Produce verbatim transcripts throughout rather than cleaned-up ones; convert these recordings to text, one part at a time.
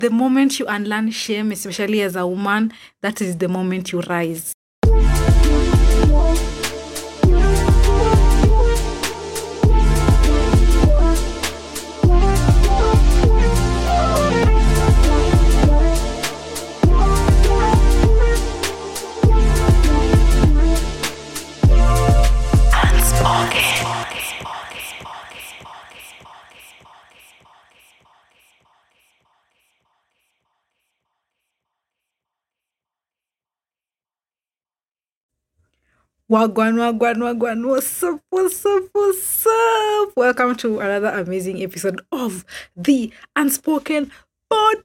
the moment you unlearn shame, especially as a woman, that is the moment you rise. Wagwan, wagwan, wagwan, what's up, what's up, what's up? Welcome to another amazing episode of the Unspoken Podcast.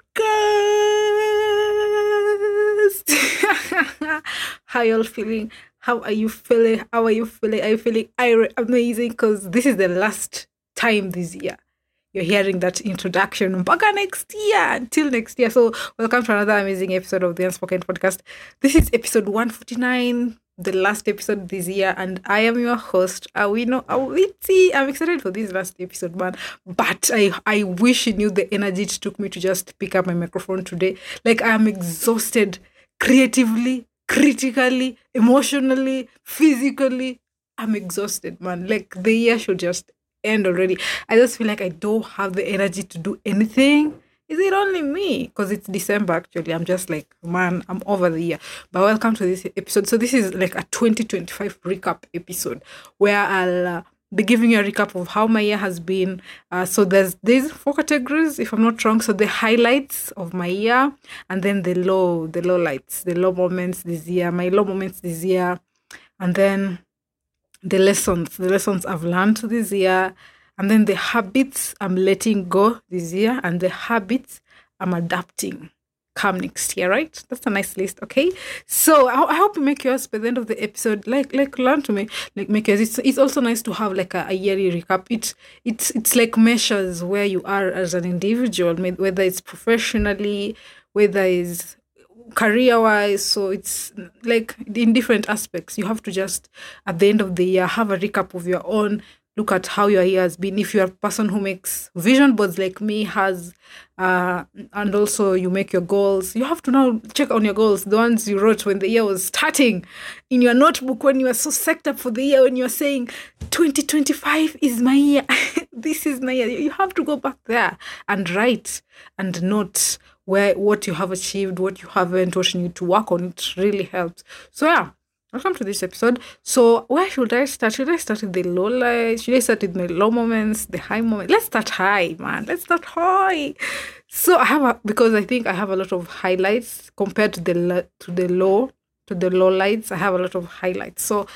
How y'all feeling? How are you feeling? How are you feeling? Are you feeling ira- amazing? Because this is the last time this year you're hearing that introduction. Mpaka next year, until next year. So welcome to another amazing episode of the Unspoken Podcast. This is episode one forty-nine. The last episode this year, and I am your host, Awino Awiti. I'm excited for this last episode, man. But I, I wish you knew the energy it took me to just pick up my microphone today. Like, I am exhausted creatively, critically, emotionally, physically. I'm exhausted, man. Like, the year should just end already. I just feel like I don't have the energy to do anything. Is it only me? Because it's December, actually. I'm just like, man, I'm over the year. But welcome to this episode. So this is like a twenty twenty-five recap episode where I'll uh, be giving you a recap of how my year has been. Uh, so there's there's four categories, if I'm not wrong. So the highlights of my year, and then the low, the low lights, the low moments this year, my low moments this year, and then the lessons, the lessons I've learned this year. And then the habits I'm letting go this year and the habits I'm adapting come next year, right? That's a nice list, okay? So I, I hope you make yours by the end of the episode. Like, like learn to make, like make yours. It's, it's also nice to have like a, a yearly recap. It, it's, it's like measures where you are as an individual, whether it's professionally, whether it's career-wise. So it's like in different aspects. You have to just, at the end of the year, have a recap of your own. Look at how your year has been. If you're a person who makes vision boards like me has, uh, and also you make your goals, you have to now check on your goals, the ones you wrote when the year was starting in your notebook, when you were so psyched up for the year, when you're saying twenty twenty-five is my year. This is my year. You have to go back there and write and note where what you have achieved, what you haven't, what you need to work on. It really helps. So yeah. Welcome to this episode. So where should I start? Should I start with the low lights? Should I start with my low moments, the high moments? Let's start high, man. Let's start high. So I have a, because I think I have a lot of highlights compared to the to the low to the low lights. I have a lot of highlights. So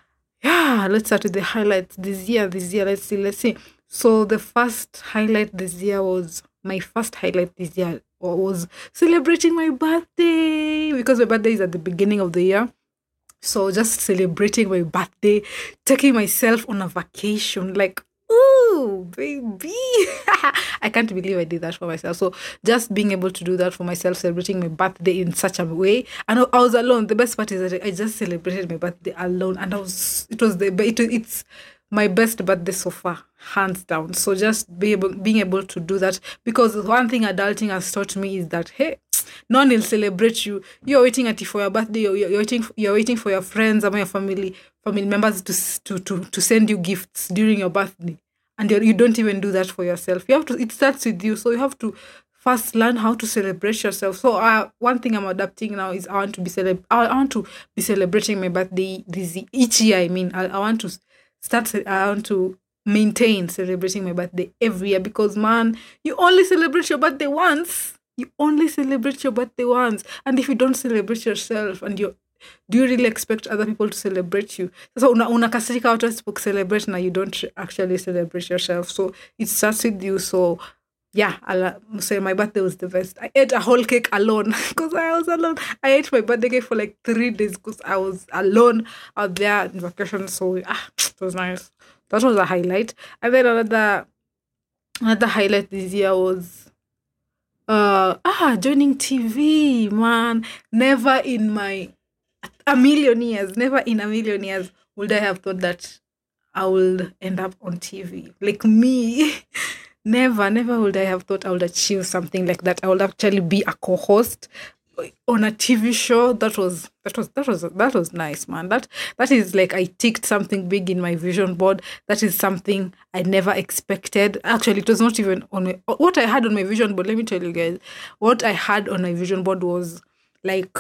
yeah, let's start with the highlights this year. This year, let's see, let's see. So the first highlight this year was my first highlight this year was celebrating my birthday, because my birthday is at the beginning of the year. So just celebrating my birthday, taking myself on a vacation, like, ooh, baby. I can't believe I did that for myself. So just being able to do that for myself, celebrating my birthday in such a way. And I was alone. The best part is that I just celebrated my birthday alone. And I was, it was the, it, it's my best birthday so far, hands down. So just be able, being able to do that. Because one thing adulting has taught me is that, hey, no one will celebrate you. You're waiting at for your birthday. You're, you're waiting. You're waiting for your friends and your family, family members to to to to send you gifts during your birthday, and you're, you don't even do that for yourself. You have to. It starts with you, so you have to first learn how to celebrate yourself. So uh, one thing I'm adapting now is I want to be celeb. I want to be celebrating my birthday this each year. I mean, I, I want to start. I want to maintain celebrating my birthday every year, because man, you only celebrate your birthday once. You only celebrate your birthday once. And if you don't celebrate yourself, and you do you really expect other people to celebrate you? So una unakasirika watu wasipo celebrate na you don't actually celebrate yourself. So it starts with you. So yeah, I'll say my birthday was the best. I ate a whole cake alone because I was alone. I ate my birthday cake for like three days because I was alone out there in vacation. So ah, it was nice. That was a highlight. And then another another highlight this year was Uh ah joining T V, man. Never in my a million years, never in a million years would I have thought that I will end up on T V. Like me, Never, never would I have thought I would achieve something like that. I would actually be a co-host on a T V show. That was that was that was that was nice, man. That that is like I ticked something big in my vision board. That is something I never expected. Actually, it was not even on my, what I had on my vision board. Let me tell you guys, what I had on my vision board was like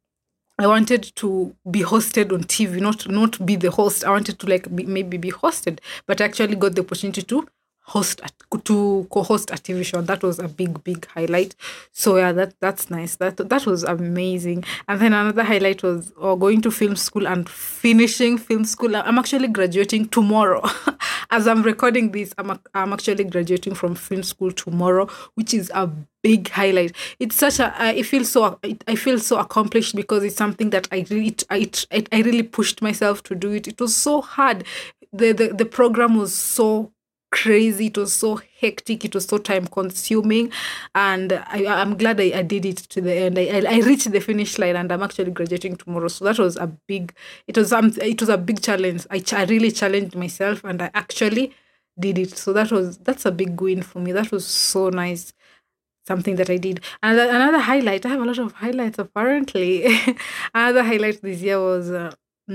I wanted to be hosted on T V, not not be the host. I wanted to like be, maybe be hosted, but I actually got the opportunity to host a, to co-host a T V show. That was a big, big highlight. So yeah, that that's nice. That that was amazing. And then another highlight was oh, going to film school and finishing film school. I'm actually graduating tomorrow. As I'm recording this, I'm ac- I'm actually graduating from film school tomorrow, which is a big highlight. It's such a I feel so I feel so accomplished because it's something that I really I, I, I really pushed myself to do it. It was so hard. The the, the program was so crazy. It was so hectic. It was so time consuming, and I, I'm glad I, I did it to the end. I, I I reached the finish line, and I'm actually graduating tomorrow. So that was a big. It was um, it was a big challenge. I, ch- I really challenged myself, and I actually did it. So that was that's a big win for me. That was so nice. Something that I did. Another another highlight. I have a lot of highlights apparently. Another highlight this year was. Uh,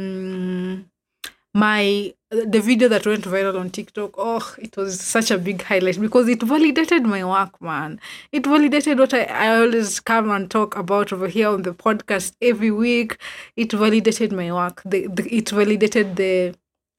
mm, my the video that went viral on TikTok. Oh, it was such a big highlight because it validated my work, man. It validated what I, I always come and talk about over here on the podcast every week. It validated my work. The, the it validated the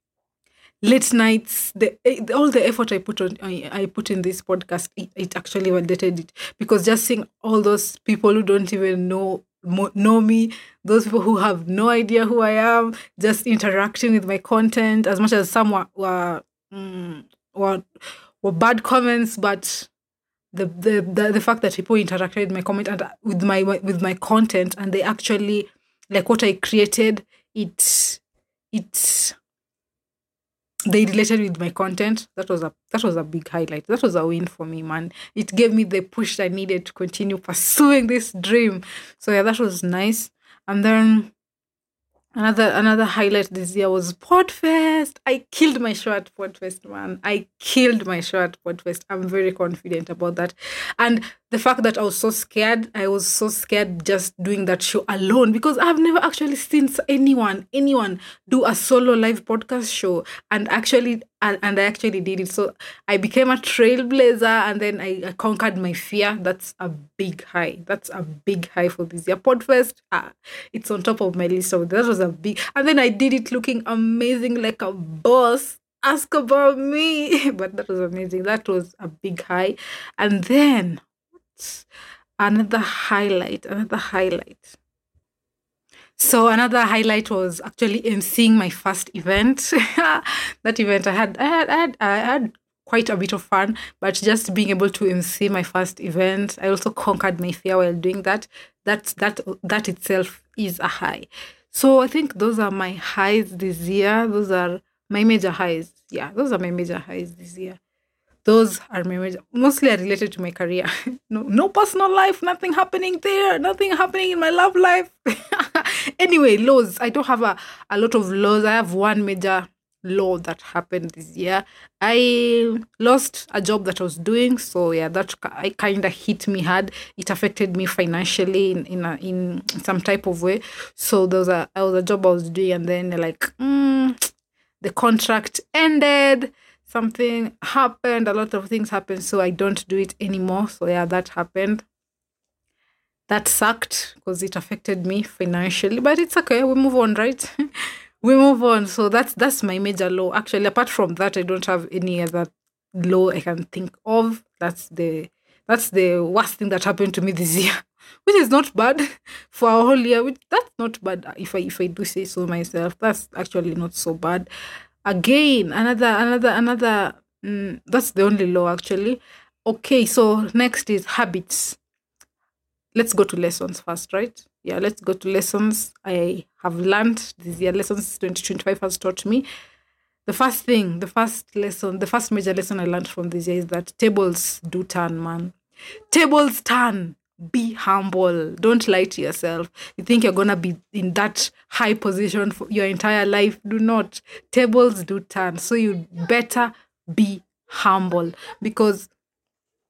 late nights, the eh, all the effort I put on I, I put in this podcast. It, it actually validated it because just seeing all those people who don't even know mo- know me, those people who have no idea who I am, just interacting with my content, as much as some were were, mm, were, were bad comments, but the, the the the fact that people interacted with my comment and uh, with my with my content, and they actually like what I created, it it they related with my content. That was a that was a big highlight. That was a win for me, man. It gave me the push I needed to continue pursuing this dream. So yeah, that was nice. And then Another another highlight this year was Podfest. I killed my show at Podfest, man. I killed my show at Podfest. I'm very confident about that. And the fact that I was so scared, I was so scared just doing that show alone because I've never actually seen anyone, anyone do a solo live podcast show. And actually, and, and I actually did it. So I became a trailblazer and then I, I conquered my fear. That's a big high. That's a big high for this year. Podfest, ah, it's on top of my list. So that was a big, and then I did it looking amazing like a boss. Ask about me. But that was amazing. That was a big high. And then another highlight, another highlight. So another highlight was actually emceeing my first event. That event I had, I had, I had, I had quite a bit of fun, but just being able to M C my first event, I also conquered my fear while doing that. That that that itself is a high. So I think those are my highs this year. Those are my major highs. Yeah, those are my major highs this year. Those are my major, mostly are related to my career. no, no personal life, nothing happening there, nothing happening in my love life. Anyway, lows. I don't have a, a lot of lows. I have one major low that happened this year. I lost a job that I was doing, so yeah, that I kind of hit me hard. It affected me financially in in, a, in some type of way. So there was a, I was a job I was doing, and then like mm, the contract ended. Something happened, a lot of things happened, so I don't do it anymore. So yeah, that happened. That sucked because it affected me financially, but it's okay. We move on, right? We move on. So that's that's my major low. Actually, apart from that, I don't have any other low I can think of. That's the that's the worst thing that happened to me this year, which is not bad for a whole year. Which that's not bad if I if I do say so myself. That's actually not so bad. Again, another another another. Mm, that's the only low actually. Okay, so next is habits. Let's go to lessons first, right? Yeah, let's go to lessons I have learned this year. Lessons twenty twenty-five has taught me. The first thing, the first lesson, the first major lesson I learned from this year is that tables do turn, man. Tables turn. Be humble. Don't lie to yourself. You think you're going to be in that high position for your entire life. Do not. Tables do turn. So you better be humble because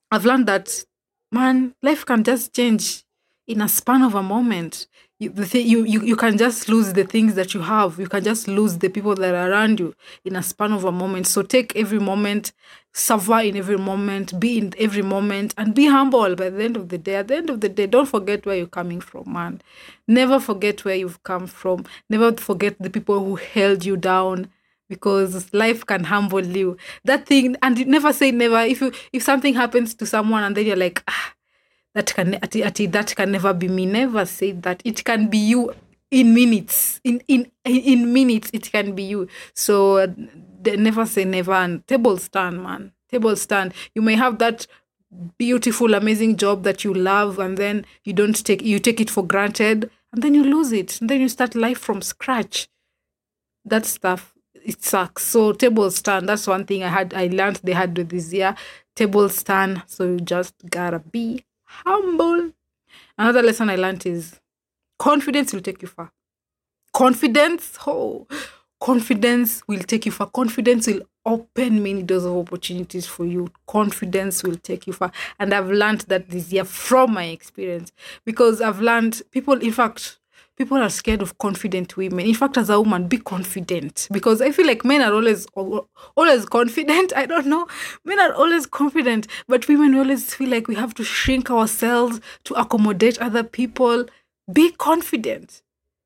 I've learned that, man, life can just change in a span of a moment. You, the thing, you, you, you can just lose the things that you have. You can just lose the people that are around you in a span of a moment. So take every moment, suffer in every moment, be in every moment, and be humble by the end of the day. At the end of the day, don't forget where you're coming from, man. Never forget where you've come from. Never forget the people who held you down, because life can humble you. That thing, and you never say never. If you if something happens to someone and then you're like, ah, that can ati, ati, that can never be me. Never say that. It can be you in minutes. In in in minutes, it can be you. So uh, they never say never. And table stand, man. Table stand. You may have that beautiful, amazing job that you love, and then you don't take you take it for granted, and then you lose it, and then you start life from scratch. That stuff, it sucks. So table stand, that's one thing I had I learned they had with this year. Table stand. So you just gotta be humble. Another lesson I learned is confidence will take you far. Confidence, oh, confidence will take you far. Confidence will open many doors of opportunities for you. Confidence will take you far. And I've learned that this year from my experience, because I've learned people, in fact, people are scared of confident women. In fact, as a woman, be confident, because I feel like men are always always confident. I don't know. Men are always confident, but women always feel like we have to shrink ourselves to accommodate other people. Be confident.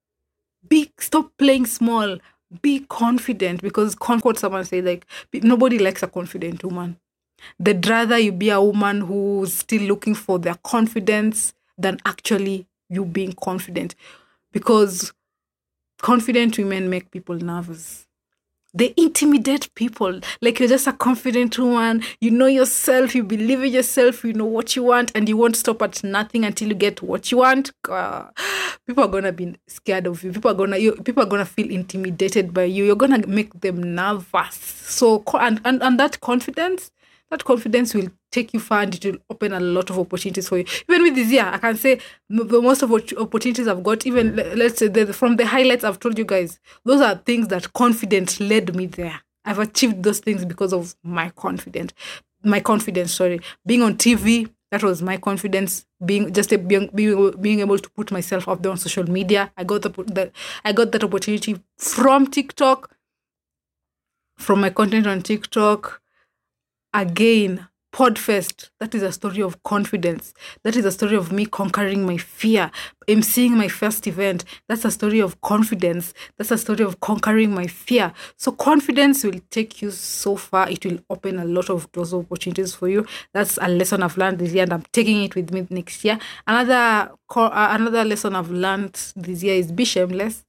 Be stop playing small. Be confident, because what someone say, like, nobody likes a confident woman. They'd rather you be a woman who's still looking for their confidence than actually you being confident. Because confident women make people nervous. They intimidate people. Like, you're just a confident woman. You know yourself. You believe in yourself. You know what you want. And you won't stop at nothing until you get what you want. Uh, people are going to be scared of you. People are going to people are gonna feel intimidated by you. You're going to make them nervous. So, and, and, and that confidence, that confidence will take you far, and it will open a lot of opportunities for you. Even with this year, I can say the most of what opportunities I've got, even let's say the, from the highlights I've told you guys, those are things that confidence led me there. I've achieved those things because of my confidence. My confidence, sorry. Being on T V, that was my confidence. Being just a, being, being being able to put myself up there on social media. I got the, the I got that opportunity from TikTok, from my content on TikTok. Again, Podfest, that is a story of confidence. That is a story of me conquering my fear. emceeing my first event, that's a story of confidence. That's a story of conquering my fear. So confidence will take you so far. It will open a lot of doors of opportunities for you. That's a lesson I've learned this year, and I'm taking it with me next year. Another, uh, another lesson I've learned this year is be shameless.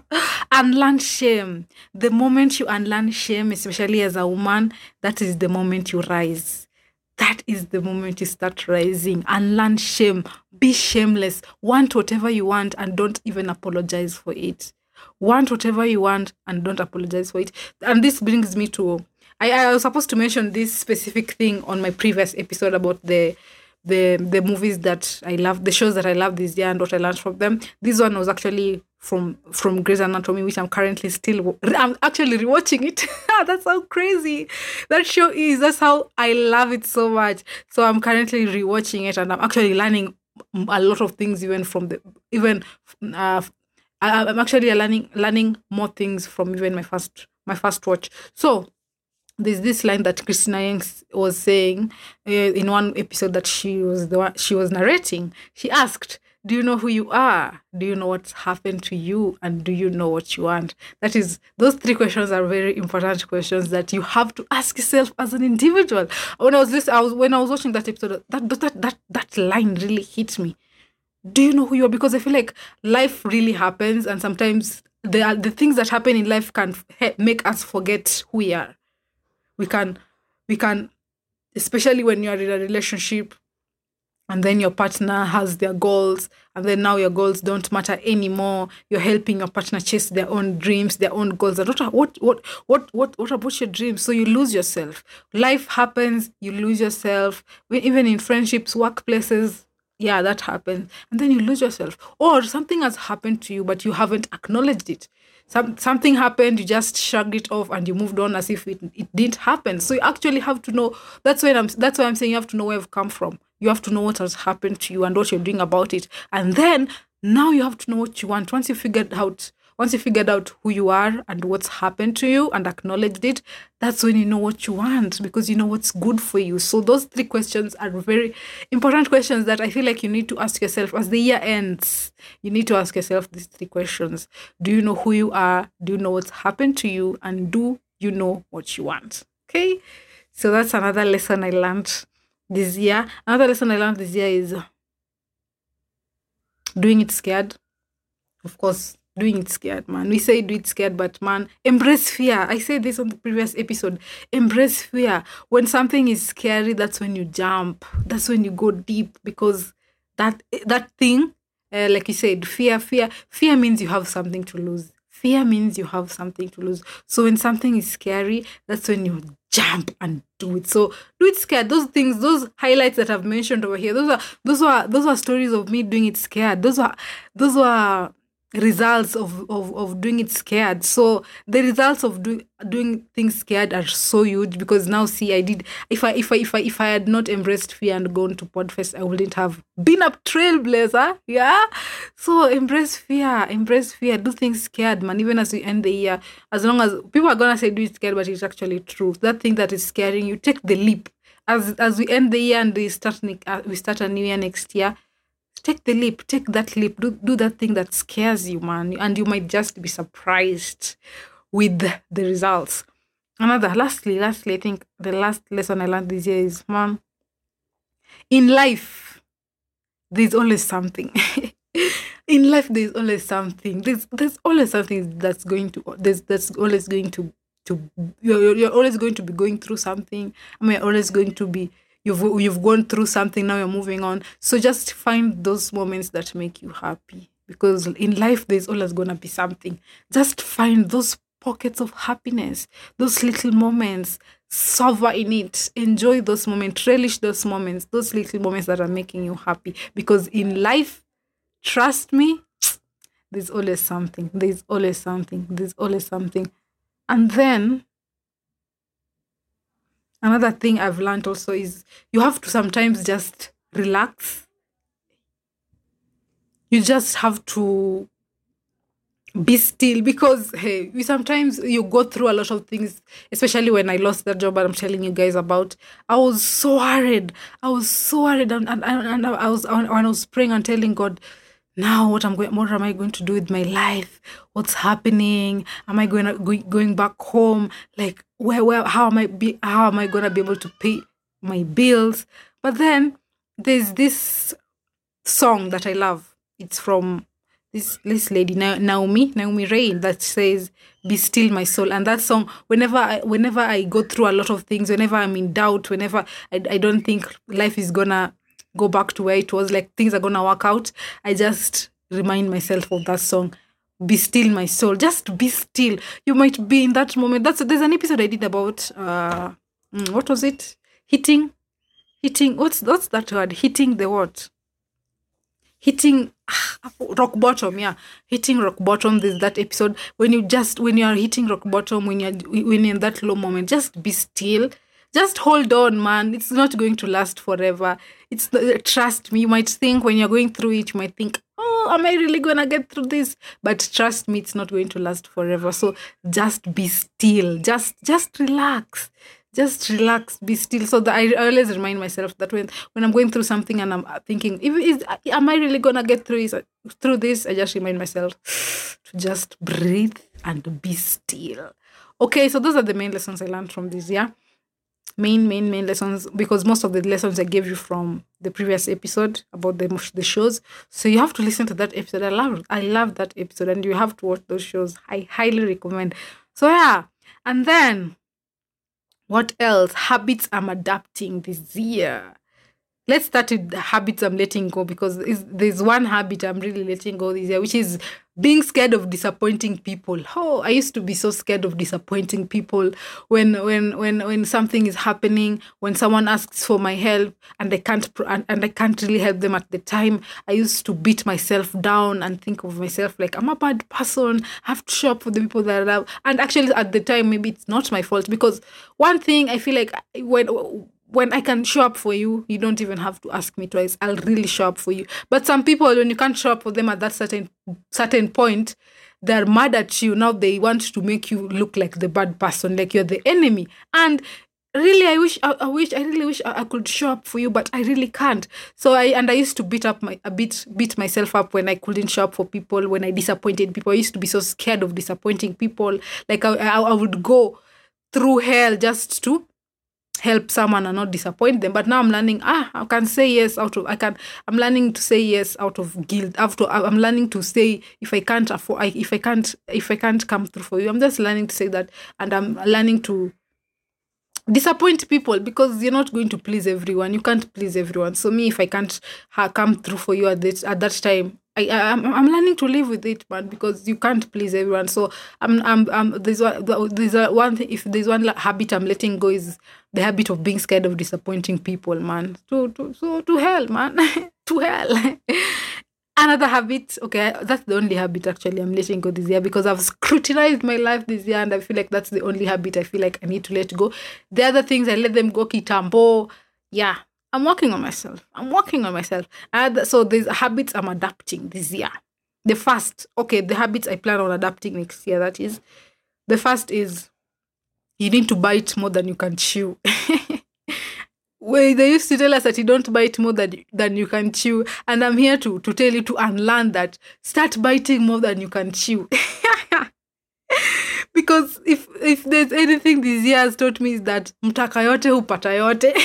Unlearn shame. The moment you unlearn shame, especially as a woman, that is the moment you rise. That is the moment you start rising. Unlearn shame. Be shameless. Want whatever you want and don't even apologize for it. Want whatever you want and don't apologize for it. And this brings me to, I, I was supposed to mention this specific thing on my previous episode about the the the movies that I love, the shows that I love this year and what I learned from them. This one was actually from from Grey's Anatomy, which I'm currently still, I'm actually rewatching it. That's how crazy that show is. That's how I love it so much. So I'm currently rewatching it, and I'm actually learning a lot of things, even from the even. Uh, I, I'm actually learning learning more things from even my first my first watch. So there's this line that Christina Yang was saying uh, in one episode that she was the one, she was narrating. She asked, "Do you know who you are? Do you know what's happened to you? And do you know what you want?" That is, those three questions are very important questions that you have to ask yourself as an individual. When I was listening, I was when I was watching that episode, that that that that line really hit me. Do you know who you are? Because I feel like life really happens, and sometimes the the things that happen in life can f- make us forget who we are. We can, we can, especially when you're in a relationship and then your partner has their goals, and then now your goals don't matter anymore. You're helping your partner chase their own dreams, their own goals. And what, what, what, what, what, what about your dreams? So you lose yourself. Life happens, you lose yourself. Even in friendships, workplaces, Yeah, that happens. And then you lose yourself. Or something has happened to you, but you haven't acknowledged it. Some, something happened, you just shrugged it off and you moved on as if it, it didn't happen. So you actually have to know. That's when I'm that's why I'm saying you have to know where you've come from. You have to know what has happened to you and what you're doing about it. And then now you have to know what you want. Once you figured out once you figured out who you are and what's happened to you and acknowledged it, that's when you know what you want, because you know what's good for you. So those three questions are very important questions that I feel like you need to ask yourself as the year ends. You need to ask yourself these three questions. Do you know who you are? Do you know what's happened to you? And do you know what you want? Okay? So that's another lesson I learned this year. Another lesson I learned this year is doing it scared. Of course, doing it scared, man. We say do it scared, but man, embrace fear. I said this on the previous episode. Embrace fear. When something is scary, that's when you jump. That's when you go deep, because that that thing, uh, like you said, fear, fear, fear means you have something to lose. Fear means you have something to lose. So when something is scary, that's when you jump and do it. So do it scared. Those things, those highlights that I've mentioned over here, those are those are those are stories of me doing it scared. Those are those were results of, of of doing it scared. So the results of doing doing things scared are so huge, because now see, I did if I if I if I if I had not embraced fear and gone to Podfest, I wouldn't have been a trailblazer. Yeah. So embrace fear, embrace fear, do things scared, man. Even as we end the year, as long as people are gonna say do it scared, but it's actually true. That thing that is scaring you, take the leap. As as we end the year and we start uh, we start a new year next year, take the leap, take that leap, do, do that thing that scares you, man. And you might just be surprised with the results. Another, lastly, lastly, I think the last lesson I learned this year is, man, in life, there's always something. In life, there's always something. There's there's always something that's going to, there's that's always going to, to you're, you're always going to be going through something. I mean, you're always going to be, You've you've gone through something, now you're moving on. So just find those moments that make you happy, because in life there's always gonna be something. Just find those pockets of happiness, those little moments, savor in it, enjoy those moments, relish those moments, those little moments that are making you happy. Because in life, trust me, there's always something. There's always something. There's always something. And then another thing I've learned also is you have to sometimes just relax. You just have to be still, because hey, we sometimes you go through a lot of things, especially when I lost that job that I'm telling you guys about. I was so worried. I was so worried, and, and, and I was when I was praying and telling God, now what I'm going, what am I going to do with my life? What's happening? Am I going to, go, going back home? Like where, where, how am I be, how am I going to be able to pay my bills? But then there's this song that I love. It's from this this lady Naomi Naomi Rain, that says, "Be still, my soul." And that song, whenever I, whenever I go through a lot of things, whenever I'm in doubt, whenever I, I don't think life is gonna go back to where it was, like things are gonna work out, I just remind myself of that song. Be still, my soul. Just be still. You might be in that moment. That's there's an episode I did about uh what was it? Hitting, hitting. What's what's that word? Hitting the what? Hitting rock bottom. Yeah, hitting rock bottom. There's that episode when you just when you are hitting rock bottom, when you're when you're in that low moment, just be still. Just hold on, man. It's not going to last forever. It's uh, trust me. You might think when you're going through it, you might think, oh, am I really going to get through this? But trust me, it's not going to last forever. So just be still. Just just relax. Just relax, be still. So that I always remind myself that when, when I'm going through something and I'm thinking, if is am I really going to get through this, through this? I just remind myself to just breathe and be still. Okay, so those are the main lessons I learned from this year. main main main lessons, because most of the lessons I gave you from the previous episode about the the shows, so you have to listen to that episode. I love I love that episode, and you have to watch those shows. I highly recommend. So yeah, and then what else? Habits I'm adapting this year. let's start with the habits I'm letting go, because is, there's one habit I'm really letting go this year, which is being scared of disappointing people. Oh, I used to be so scared of disappointing people when when when when something is happening, when someone asks for my help and I can't pro- and, and I can't really help them at the time. I used to beat myself down and think of myself like I'm a bad person. I have to show up for the people that I love. And actually, at the time, maybe it's not my fault, because one thing I feel like when when I can show up for you, you don't even have to ask me twice. I'll really show up for you. But some people, when you can't show up for them at that certain certain point, they're mad at you. Now they want to make you look like the bad person, like you're the enemy. And really, I wish, I, I wish, I really wish I, I could show up for you, but I really can't. So I and I used to beat up my a bit beat myself up when I couldn't show up for people, when I disappointed people. I used to be so scared of disappointing people. Like I, I, I would go through hell just to help someone and not disappoint them. But now I'm learning, ah, I can say yes out of, I can, I'm learning to say yes out of guilt. After I'm learning to say, if I can't afford, I, if I can't, if I can't come through for you, I'm just learning to say that. And I'm learning to disappoint people, because you're not going to please everyone. You can't please everyone. So me, if I can't ha- come through for you at this at that time, I, I I'm I'm learning to live with it, man, because you can't please everyone. So I'm I'm, I'm there's one there's a one thing, if there's one habit I'm letting go, is the habit of being scared of disappointing people, man. To to so to hell, man, to hell. Another habit, okay, that's the only habit actually I'm letting go this year, because I've scrutinized my life this year and I feel like that's the only habit I feel like I need to let go. The other things, I let them go kitambo. Yeah, I'm working on myself. I'm working on myself. And so there's habits I'm adapting this year. The first, okay, the habits I plan on adapting next year, that is, the first is you need to bite more than you can chew. Well, they used to tell us that you don't bite more than, than you can chew. And I'm here to, to tell you to unlearn that. Start biting more than you can chew. Because if if there's anything this year has taught me, is that mtaka yote hupata yote.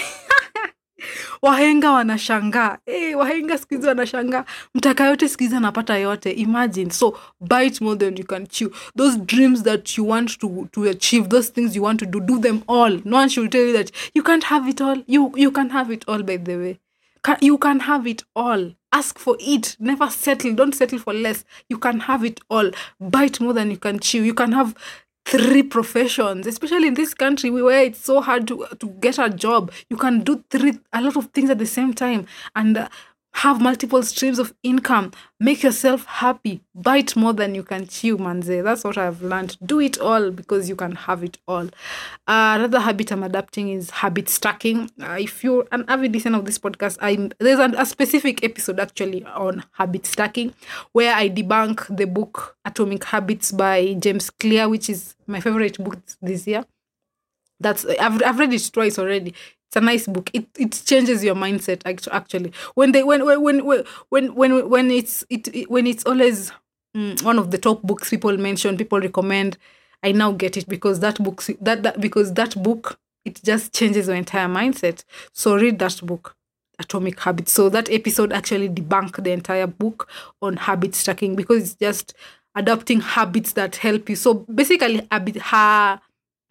Wahenga wanashangaa. Eh, wahenga siku hizi wanashangaa. Mtaka yote siku hizi anapata yote. Imagine. So bite more than you can chew. Those dreams that you want to to achieve, those things you want to do, do them all. No one should tell you that you can't have it all. You you can have it all, by the way. Can, you can have it all. Ask for it. Never settle. Don't settle for less. You can have it all. Bite more than you can chew. You can have three professions, especially in this country where it's so hard to to get a job. You can do three a lot of things at the same time, and uh, have multiple streams of income. Make yourself happy. Bite more than you can chew, manze. That's what I've learned. Do it all, because you can have it all. Uh, another habit I'm adapting is habit stacking. Uh, if you're an avid listener of this podcast, I there's a, a specific episode actually on habit stacking, where I debunk the book Atomic Habits by James Clear, which is my favorite book this year. That's I've I've read it twice already. It's a nice book. It it changes your mindset actually. When they when when when when when when it's it, it when it's always mm, one of the top books people mention, people recommend, I now get it, because that book that, that because that book, it just changes your entire mindset. So read that book, Atomic Habits. So that episode actually debunked the entire book on habit stacking, because it's just adopting habits that help you. So basically, habit ha.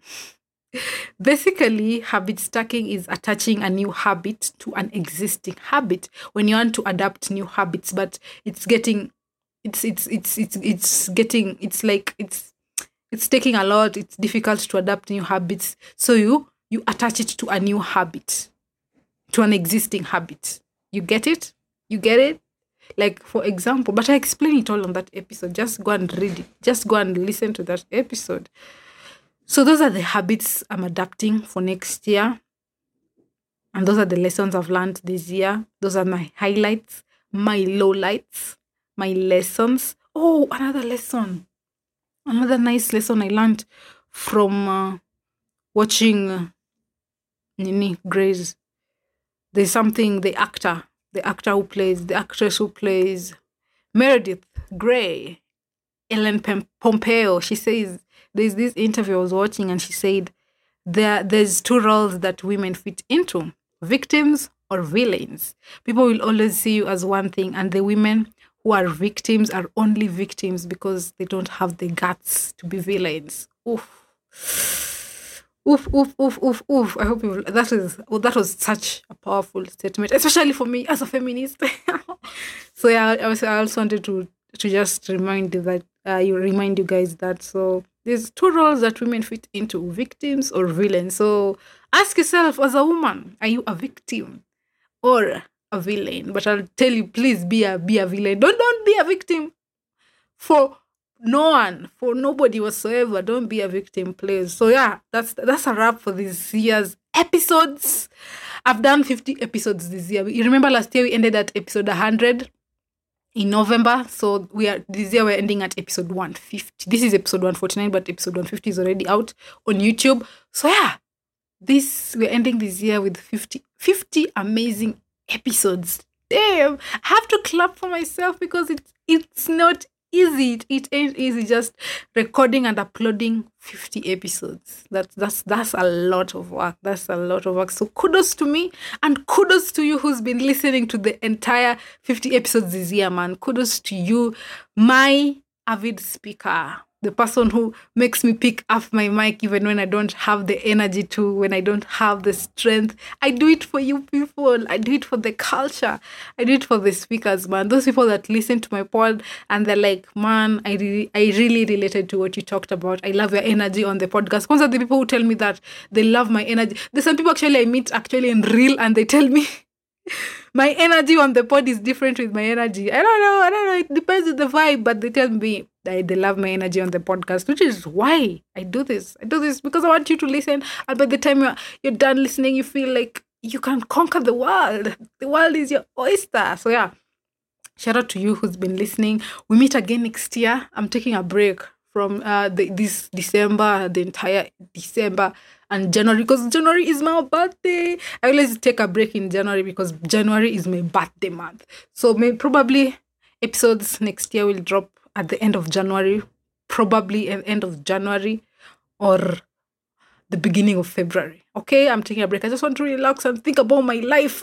Basically, habit stacking is attaching a new habit to an existing habit when you want to adapt new habits, but it's getting, it's it's it's it's it's getting, it's like it's it's taking a lot. It's difficult to adapt new habits, so you you attach it to a new habit, to an existing habit. You get it? You get it? Like, for example, but I explain it all on that episode. Just go and read it. Just go and listen to that episode. So those are the habits I'm adapting for next year. And those are the lessons I've learned this year. Those are my highlights, my lowlights, my lessons. Oh, another lesson. Another nice lesson I learned from uh, watching uh, Nini Grace. There's something, the actor, the actor who plays, the actress who plays Meredith Grey, Ellen Pem- Pompeo, she says, there's this interview I was watching, and she said there there's two roles that women fit into: victims or villains. People will always see you as one thing, and the women who are victims are only victims because they don't have the guts to be villains. Oof. Oof, oof, oof, oof, oof. I hope you. That is. Well, that was such a powerful statement, especially for me as a feminist. So yeah, I, was, I also wanted to to just remind you that uh, you remind you guys that so there's two roles that women fit into: victims or villains. So ask yourself, as a woman, are you a victim or a villain? But I'll tell you, please be a be a villain. Don't don't be a victim for no one, for nobody whatsoever. Don't be a victim, please. So yeah, that's that's a wrap for this year's episodes. I've done fifty episodes this year. You remember last year we ended at episode one hundred in November. So we are this year we're ending at episode one fifty. This is episode one forty-nine, but episode one fifty is already out on YouTube. So yeah, this we're ending this year with fifty, fifty amazing episodes. Damn, I have to clap for myself because it's it's not easy. It, it ain't easy just recording and uploading fifty episodes. That's that's that's a lot of work. That's a lot of work. So kudos to me and kudos to you who's been listening to the entire fifty episodes this year, man. Kudos to you, my avid speaker. The person who makes me pick up my mic even when I don't have the energy to, when I don't have the strength. I do it for you people. I do it for the culture. I do it for the speakers, man. Those people that listen to my pod and they're like, man, I really, I really related to what you talked about. I love your energy on the podcast. Those are the people who tell me that they love my energy. There's some people actually I meet actually in real and they tell me my energy on the pod is different with my energy. I don't know. I don't know. It depends on the vibe, but they tell me I, they love my energy on the podcast, which is why I do this. I do this because I want you to listen. And by the time you're, you're done listening, you feel like you can conquer the world. The world is your oyster. So yeah, shout out to you who's been listening. We meet again next year. I'm taking a break from uh, the, this December, the entire December and January, because January is my birthday. I always take a break in January because January is my birthday month. So maybe probably episodes next year will drop at the end of January, probably at the end of January or the beginning of February. Okay, I'm taking a break. I just want to relax and think about my life.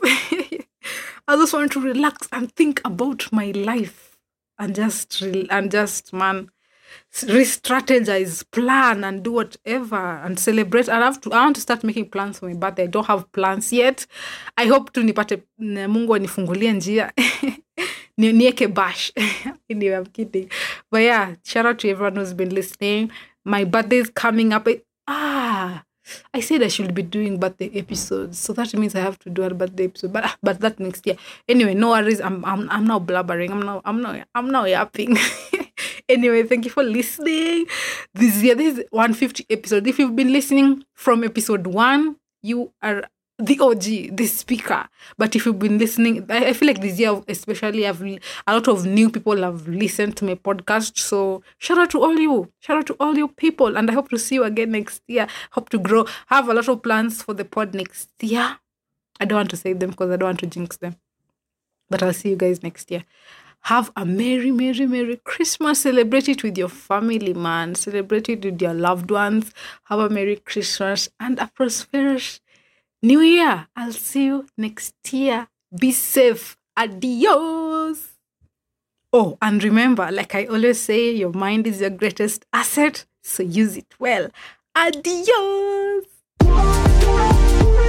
I just want to relax and think about my life and just, and just, man, re-strategize, plan, and do whatever and celebrate. I have to. I want to start making plans for my birthday. I don't have plans yet. I hope to nipate Mungu anifungulie njia. Nieke bash. Anyway, I'm kidding. But yeah, shout out to everyone who's been listening. My birthday is coming up. I, ah, I said I should be doing birthday episodes, so that means I have to do a birthday episode. But but that next year. Anyway, no worries. I'm I'm I'm now blabbering. I'm now I'm now I'm now yapping. Anyway, thank you for listening. This year, this is one hundred fifty episode. If you've been listening from episode one, you are the O G, the speaker. But if you've been listening, I, I feel like this year especially, I've a lot of new people have listened to my podcast. So shout out to all you. Shout out to all you people. And I hope to see you again next year. Hope to grow. Have a lot of plans for the pod next year. I don't want to say them because I don't want to jinx them. But I'll see you guys next year. Have a merry, merry, merry Christmas. Celebrate it with your family, man. Celebrate it with your loved ones. Have a merry Christmas and a prosperous New Year. I'll see you next year. Be safe. Adios. Oh, and remember, like I always say, your mind is your greatest asset, so use it well. Adios.